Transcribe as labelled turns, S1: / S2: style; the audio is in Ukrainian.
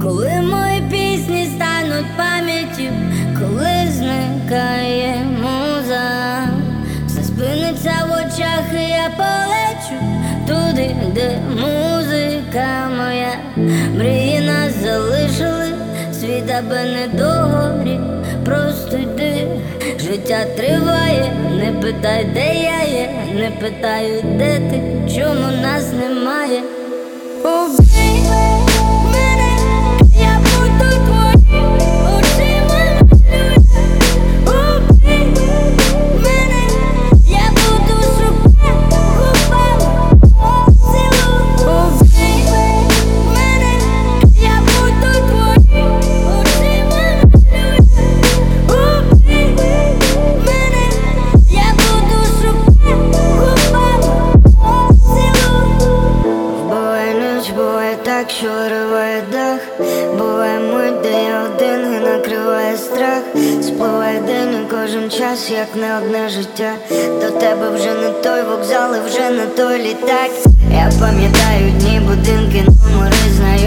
S1: Коли мої пісні стануть пам'яттю, коли зникає муза, все спиниться в очах, і я полечу туди, де музика моя. Мрії нас залишили, світ аби не догорів. Просто йди, життя триває. Не питай, де я є, не питаю, де ти, чому нас немає. Убий мене, я буду твоїм очима малюю. Убий мене, я буду шукати губами поцілунку. Убий мене, я буду твоїм очима малюю. Убий мене, я буду шукати губами поцілунку. Буває ніч, буває так, що вириває дах. Буває мить, де я один і накриває страх. Спливає день і кожен час, як не одне життя. До тебе вже не той вокзал і вже не той літак. Я пам'ятаю дні, будинки, номери знайомі.